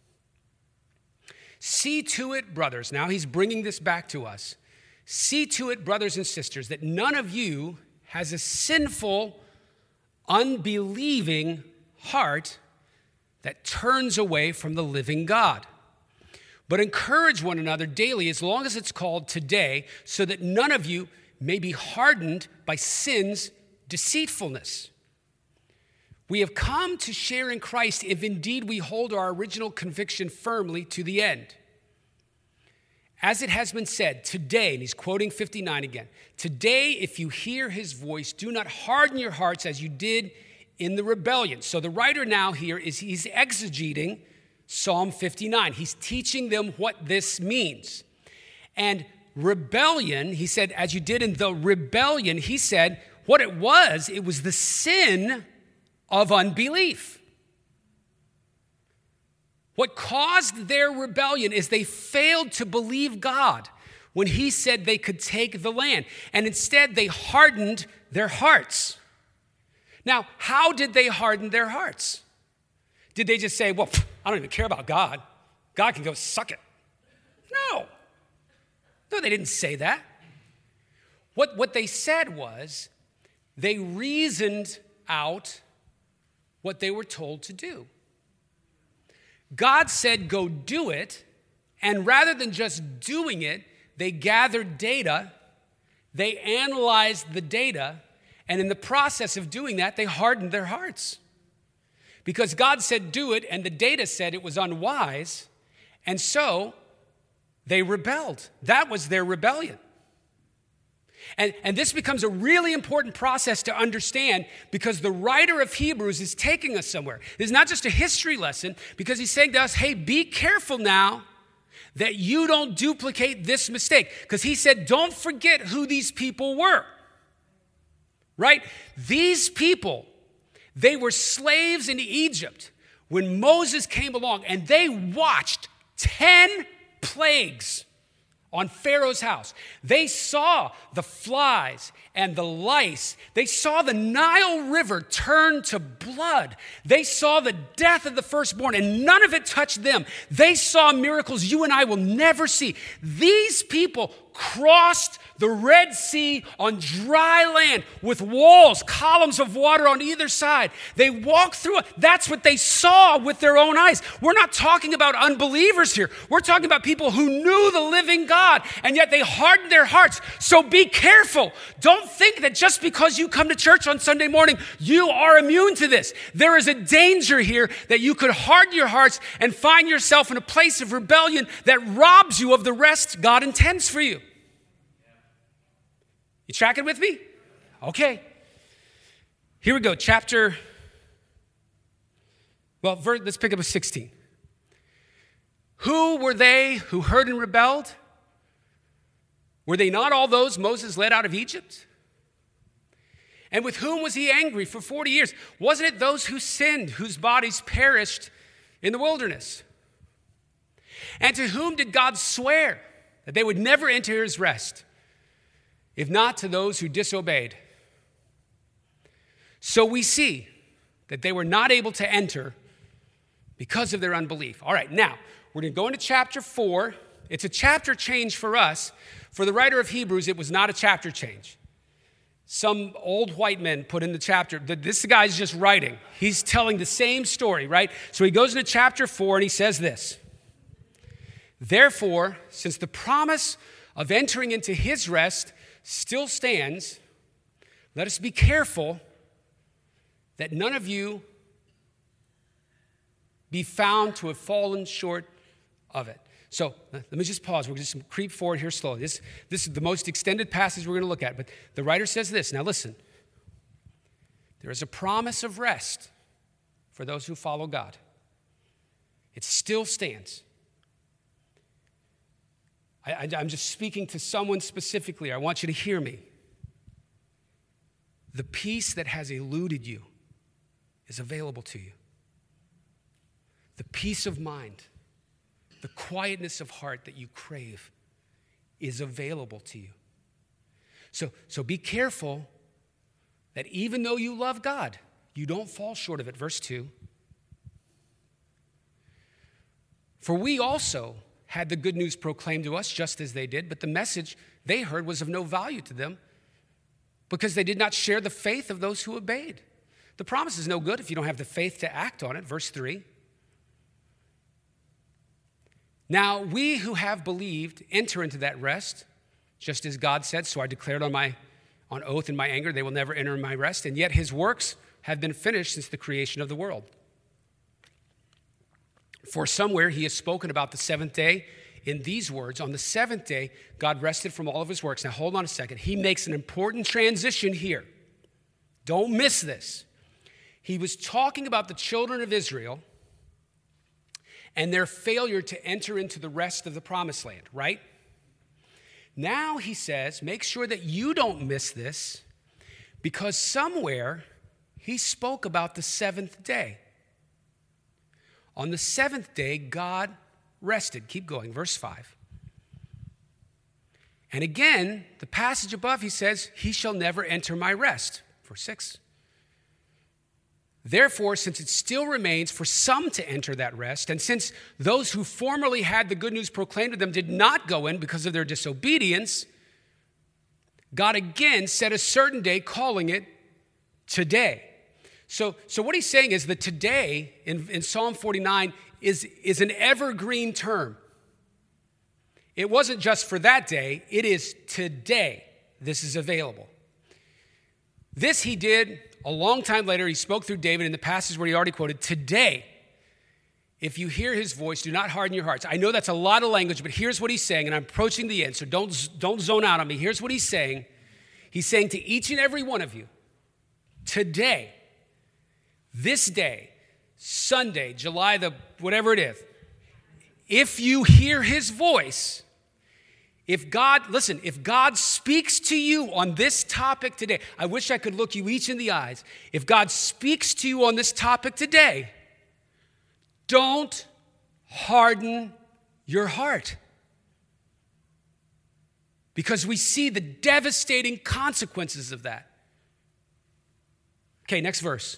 See to it, brothers. Now he's bringing this back to us. See to it, brothers and sisters, that none of you has a sinful, unbelieving heart that turns away from the living God. But encourage one another daily as long as it's called today, so that none of you may be hardened by sin's deceitfulness. We have come to share in Christ if indeed we hold our original conviction firmly to the end. As it has been said, today, and he's quoting fifty-nine again, today if you hear his voice, do not harden your hearts as you did in the rebellion. So the writer now here is he's exegeting Psalm fifty-nine. He's teaching them what this means. And rebellion, he said, as you did in the rebellion, he said, what it was, it was the sin of unbelief. What caused their rebellion is they failed to believe God when he said they could take the land. And instead, they hardened their hearts. Now, how did they harden their hearts? Did they just say, well, pff, I don't even care about God. God can go suck it. No. No, they didn't say that. What, what they said was, they reasoned out what they were told to do. God said, go do it, and rather than just doing it, they gathered data, they analyzed the data, and in the process of doing that, they hardened their hearts. Because God said do it, and the data said it was unwise, and so they rebelled. That was their rebellion. And, and this becomes a really important process to understand because the writer of Hebrews is taking us somewhere. It's not just a history lesson because he's saying to us, hey, be careful now that you don't duplicate this mistake. Because he said, don't forget who these people were, right? These people, they were slaves in Egypt when Moses came along and they watched ten plagues on Pharaoh's house. They saw the flies and the lice. They saw the Nile River turn to blood. They saw the death of the firstborn, and none of it touched them. They saw miracles you and I will never see. These people crossed the Red Sea on dry land with walls, columns of water on either side. They walked through it. That's what they saw with their own eyes. We're not talking about unbelievers here. We're talking about people who knew the living God, and yet they hardened their hearts. So be careful. Don't think that just because you come to church on Sunday morning, you are immune to this. There is a danger here that you could harden your hearts and find yourself in a place of rebellion that robs you of the rest God intends for you. You tracking with me? Okay. Here we go. Chapter, well, verse, let's pick up with sixteen. Who were they who heard and rebelled? Were they not all those Moses led out of Egypt? And with whom was he angry for forty years? Wasn't it those who sinned, whose bodies perished in the wilderness? And to whom did God swear that they would never enter his rest? If not to those who disobeyed. So we see that they were not able to enter because of their unbelief. All right, now, we're going to go into chapter four. It's a chapter change for us. For the writer of Hebrews, it was not a chapter change. Some old white men put in the chapter, this guy's just writing. He's telling the same story, right? So he goes into chapter four and he says this. Therefore, since the promise of entering into his rest still stands, let us be careful that none of you be found to have fallen short of it. So let me just pause. We're just going to creep forward here slowly. This, this is the most extended passage we're going to look at. But the writer says this. Now listen. There is a promise of rest for those who follow God. It still stands. I, I, I'm just speaking to someone specifically. I want you to hear me. The peace that has eluded you is available to you. The peace of mind, the quietness of heart that you crave is available to you. So, so be careful that even though you love God, you don't fall short of it. Verse two. For we also had the good news proclaimed to us just as they did, but the message they heard was of no value to them because they did not share the faith of those who obeyed. The promise is no good if you don't have the faith to act on it. Verse three. Now we who have believed enter into that rest, just as God said, so I declared on my on oath in my anger, they will never enter my rest, and yet his works have been finished since the creation of the world. For somewhere he has spoken about the seventh day in these words, on the seventh day, God rested from all of his works. Now hold on a second. He makes an important transition here. Don't miss this. He was talking about the children of Israel and their failure to enter into the rest of the promised land, right? Now he says, make sure that you don't miss this, because somewhere he spoke about the seventh day. On the seventh day, God rested. Keep going, verse five. And again, the passage above, he says, he shall never enter my rest. Verse six. Therefore, since it still remains for some to enter that rest, and since those who formerly had the good news proclaimed to them did not go in because of their disobedience, God again set a certain day, calling it today. So, so what he's saying is that today in, in Psalm forty-nine is, is an evergreen term. It wasn't just for that day, it is today this is available. This he did a long time later. He spoke through David in the passage where he already quoted, today, if you hear his voice, do not harden your hearts. I know that's a lot of language, but here's what he's saying, and I'm approaching the end, so don't, don't zone out on me. Here's what he's saying. He's saying to each and every one of you, today, this day, Sunday, July the whatever it is, if you hear his voice, if God, listen, if God speaks to you on this topic today, I wish I could look you each in the eyes. If God speaks to you on this topic today, don't harden your heart. Because we see the devastating consequences of that. Okay, next verse.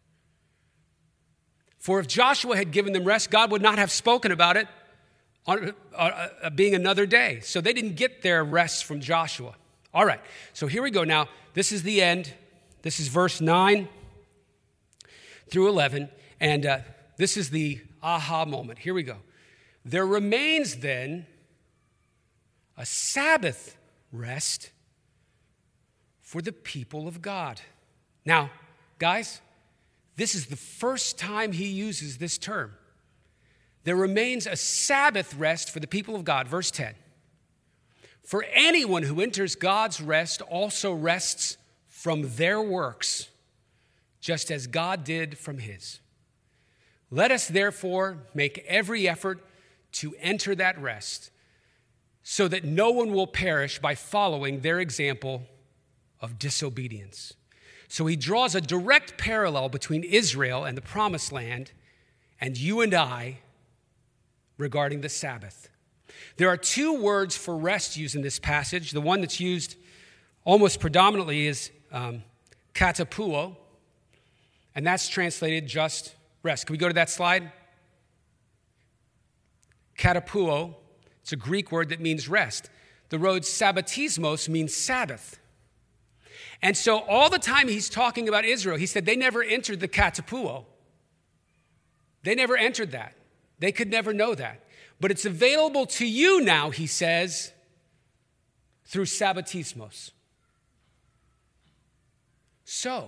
For if Joshua had given them rest, God would not have spoken about it on, uh, uh, being another day. So they didn't get their rest from Joshua. All right, so here we go now. This is the end. This is verse nine through eleven. And uh, this is the aha moment. Here we go. There remains then a Sabbath rest for the people of God. Now, guys, this is the first time he uses this term. There remains a Sabbath rest for the people of God. Verse ten. For anyone who enters God's rest also rests from their works, just as God did from his. Let us therefore make every effort to enter that rest, so that no one will perish by following their example of disobedience. So he draws a direct parallel between Israel and the Promised Land and you and I regarding the Sabbath. There are two words for rest used in this passage. The one that's used almost predominantly is um, katapuo, and that's translated just rest. Can we go to that slide? Katapuo, it's a Greek word that means rest. The word sabbatismos means Sabbath. And so all the time he's talking about Israel, he said they never entered the katapuo. They never entered that. They could never know that. But it's available to you now, he says, through sabbatismos. So,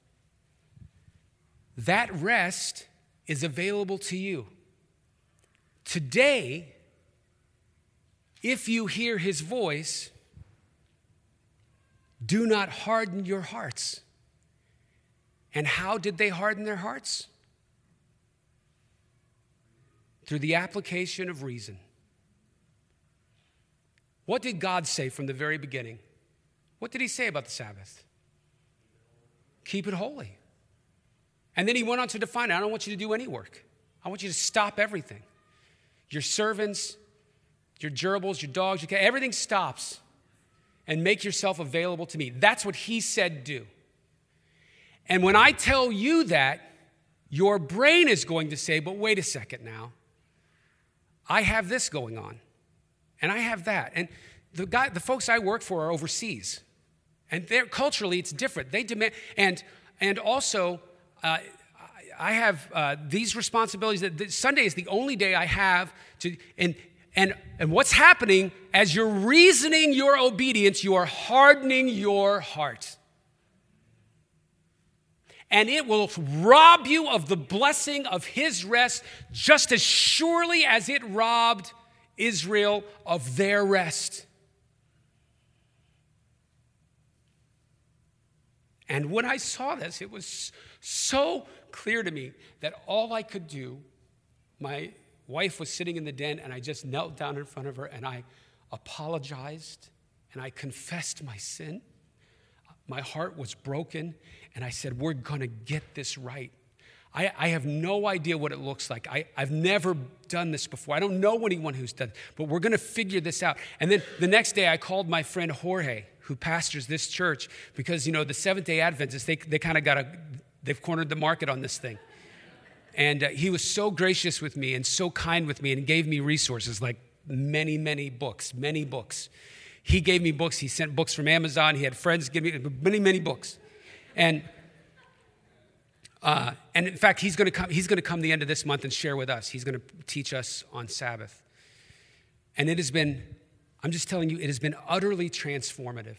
that rest is available to you. Today, if you hear his voice, do not harden your hearts. And how did they harden their hearts? Through the application of reason. What did God say from the very beginning? What did he say about the Sabbath? Keep it holy. And then he went on to define it. I don't want you to do any work. I want you to stop everything. Your servants, your gerbils, your dogs, your cat, everything stops. And make yourself available to me. That's what he said do. And when I tell you that, your brain is going to say, but wait a second now. I have this going on, and I have that. And the guy, the folks I work for are overseas. And they're, culturally, it's different. They demand, and, and also, uh, I have uh, these responsibilities. That Sunday is the only day I have to, and And, and what's happening, as you're reasoning your obedience, you are hardening your heart. And it will rob you of the blessing of his rest just as surely as it robbed Israel of their rest. And when I saw this, it was so clear to me that all I could do, my wife was sitting in the den, and I just knelt down in front of her, and I apologized, and I confessed my sin. My heart was broken, and I said, we're going to get this right. I, I have no idea what it looks like. I, I've never done this before. I don't know anyone who's done it, but we're going to figure this out. And then the next day, I called my friend Jorge, who pastors this church, because, you know, the Seventh-day Adventists, they, they kind of got a, they've cornered the market on this thing. And uh, he was so gracious with me and so kind with me and gave me resources like many, many books, many books. He gave me books. He sent books from Amazon. He had friends give me many, many books. And Uh, and in fact, he's going to come. He's going to come the end of this month and share with us. He's going to teach us on Sabbath. And it has been, I'm just telling you, it has been utterly transformative.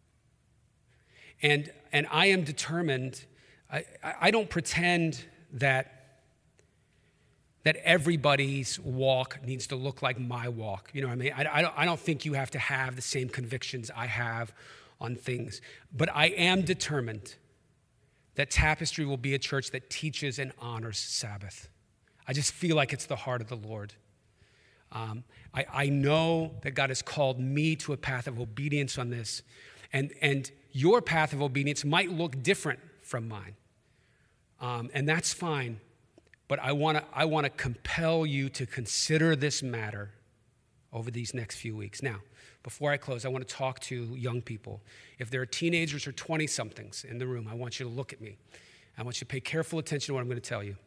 And and I am determined. I, I don't pretend that that everybody's walk needs to look like my walk. You know what I mean? I, I, don't, I don't think you have to have the same convictions I have on things. But I am determined that Tapestry will be a church that teaches and honors Sabbath. I just feel like it's the heart of the Lord. Um, I, I know that God has called me to a path of obedience on this. And, and your path of obedience might look different from mine. Um, and that's fine. But I want to I want to compel you to consider this matter over these next few weeks. Now, before I close, I want to talk to young people. If there are teenagers or twenty-somethings in the room, I want you to look at me. I want you to pay careful attention to what I'm going to tell you.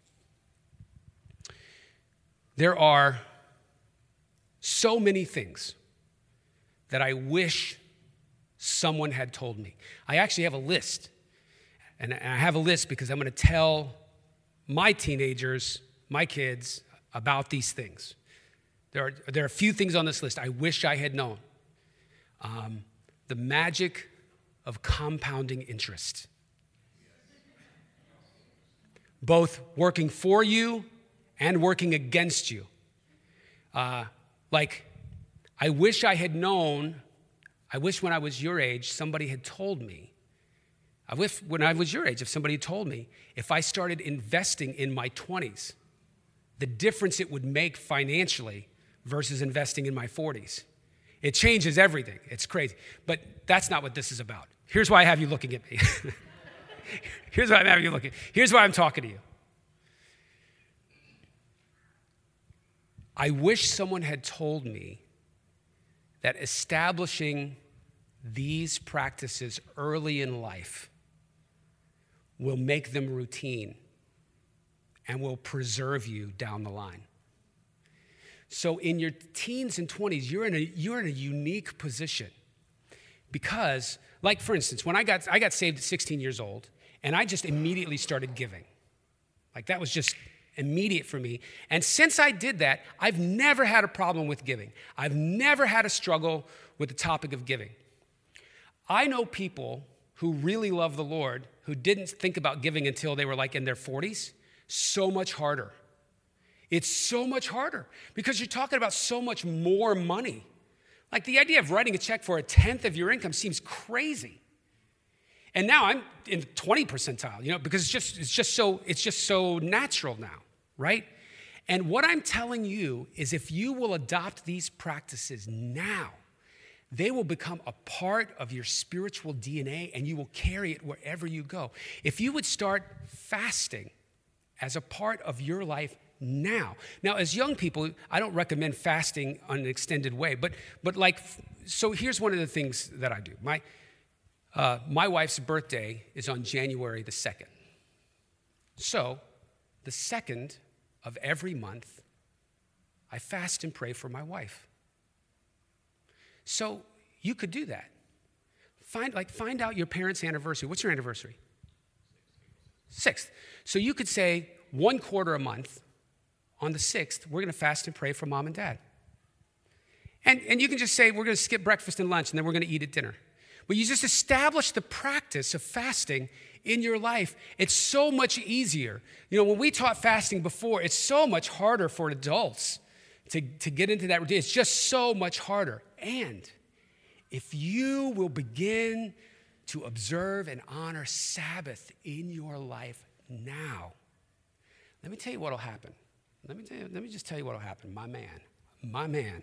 There are so many things that I wish someone had told me. I actually have a list. And I have a list because I'm going to tell my teenagers, my kids, about these things. There are, there are a few things on this list I wish I had known. Um, the magic of compounding interest. Both working for you and working against you. Uh, like, I wish I had known, I wish when I was your age, somebody had told me. I wish when I was your age, if somebody had told me, if I started investing in my twenties, the difference it would make financially versus investing in my forties. It changes everything. It's crazy. But that's not what this is about. Here's why I have you looking at me. Here's why I'm having you looking. Here's why I'm talking to you. I wish someone had told me that establishing these practices early in life will make them routine and will preserve you down the line. So in your teens and twenties, you're in a you're in a unique position because, like for instance, when I got I got saved at sixteen years old, and I just immediately started giving. Like that was just immediate for me. And since I did that, I've never had a problem with giving. I've never had a struggle with the topic of giving. I know people who really love the Lord who didn't think about giving until they were like in their forties. So much harder. It's so much harder because you're talking about so much more money. Like the idea of writing a check for a tenth of your income seems crazy. And now I'm in twenty percentile, you know, because it's just it's just so it's just so natural now, right? And what I'm telling you is if you will adopt these practices now, they will become a part of your spiritual D N A and you will carry it wherever you go. If you would start fasting as a part of your life now. Now, as young people, I don't recommend fasting on an extended way, but but like, so here's one of the things that I do. My uh, my wife's birthday is on January the second. So, the second of every month, I fast and pray for my wife. So you could do that. Find like find out your parents' anniversary. What's your anniversary? Sixth. So you could say one quarter a month. On the sixth, we're going to fast and pray for mom and dad. And, and you can just say, we're going to skip breakfast and lunch, and then we're going to eat at dinner. But you just establish the practice of fasting in your life. It's so much easier. You know, when we taught fasting before, it's so much harder for adults to, to get into that routine. It's just so much harder. And if you will begin to observe and honor Sabbath in your life now, let me tell you what will happen. Let me tell you, let me just tell you what will happen. My man, my man.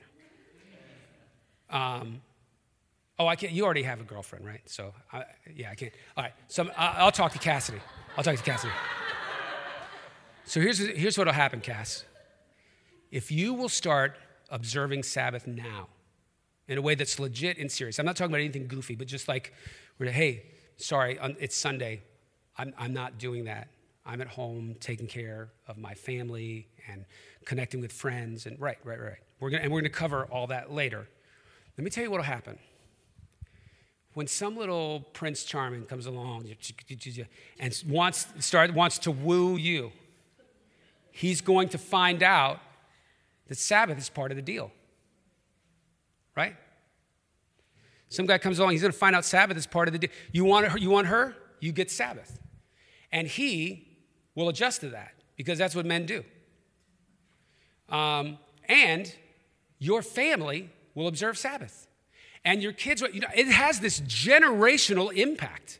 Um, oh, I can't. You already have a girlfriend, right? So, I, yeah, I can't. All right. So I, I'll talk to Cassidy. I'll talk to Cassidy. So here's here's what will happen, Cass. If you will start observing Sabbath now, in a way that's legit and serious. I'm not talking about anything goofy, but just like, hey, sorry, it's Sunday. I'm I'm not doing that. I'm at home taking care of my family and connecting with friends. And right, right, right. We're gonna, and we're going to cover all that later. Let me tell you what will happen. when some little Prince Charming comes along and wants, start, wants to woo you, he's going to find out that Sabbath is part of the deal, right? Some guy comes along, he's going to find out Sabbath is part of the deal. You want her, you want her? You get Sabbath. And he will adjust to that because that's what men do. Um, and your family will observe Sabbath. And your kids, you know, it has this generational impact.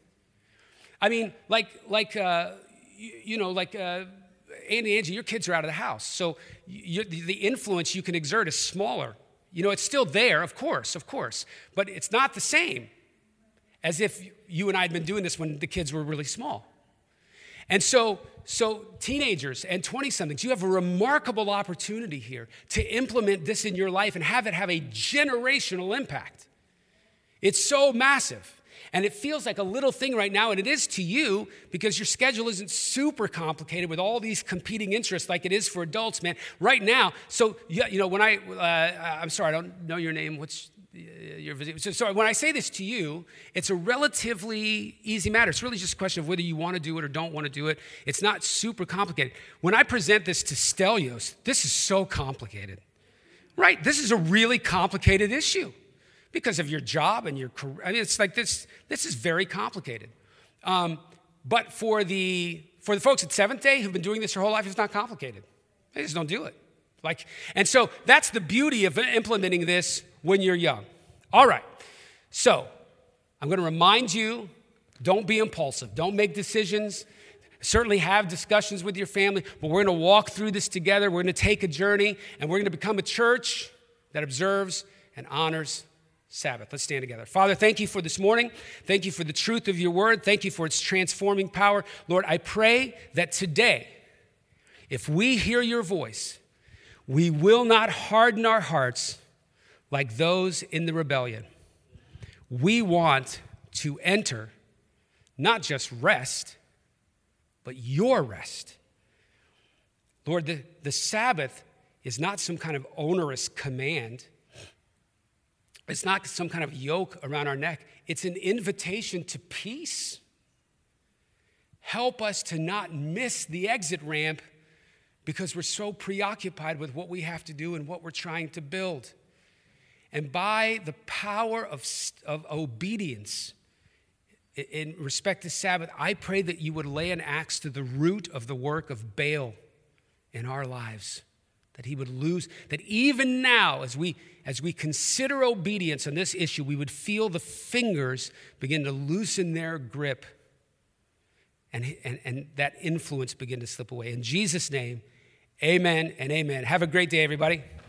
I mean, like, like uh, you, you know, like uh, Andy, Angie, your kids are out of the house. So you, the influence you can exert is smaller. You know, it's still there, of course, of course. But it's not the same as if you and I had been doing this when the kids were really small. And so, so teenagers and twenty-somethings, you have a remarkable opportunity here to implement this in your life and have it have a generational impact. It's so massive. And it feels like a little thing right now, and it is to you because your schedule isn't super complicated with all these competing interests like it is for adults, man. Right now, so, you know, when I, uh, I'm sorry, I don't know your name. What's your visit? So, so when I say this to you, it's a relatively easy matter. It's really just a question of whether you want to do it or don't want to do it. It's not super complicated. When I present this to Stelios, this is so complicated, right? This is a really complicated issue. Because of your job and your career. I mean, it's like this, this is very complicated. Um, but for the for the folks at Seventh Day who've been doing this their whole life, it's not complicated. They just don't do it. Like, and so that's the beauty of implementing this when you're young. All right. So I'm going to remind you, don't be impulsive. Don't make decisions. Certainly have discussions with your family, but we're going to walk through this together. We're going to take a journey, and we're going to become a church that observes and honors Sabbath. Let's stand together. Father, thank you for this morning. Thank you for the truth of your word. Thank you for its transforming power. Lord, I pray that today, if we hear your voice, we will not harden our hearts like those in the rebellion. We want to enter not just rest, but your rest. Lord, the, the Sabbath is not some kind of onerous command. It's not some kind of yoke around our neck. It's an invitation to peace. Help us to not miss the exit ramp because we're so preoccupied with what we have to do and what we're trying to build. And by the power of, of obedience in respect to Sabbath, I pray that you would lay an axe to the root of the work of Baal in our lives. That he would lose, that even now, as we as we consider obedience on this issue, we would feel the fingers begin to loosen their grip and, and, and that influence begin to slip away. In Jesus' name, amen and amen. Have a great day, everybody.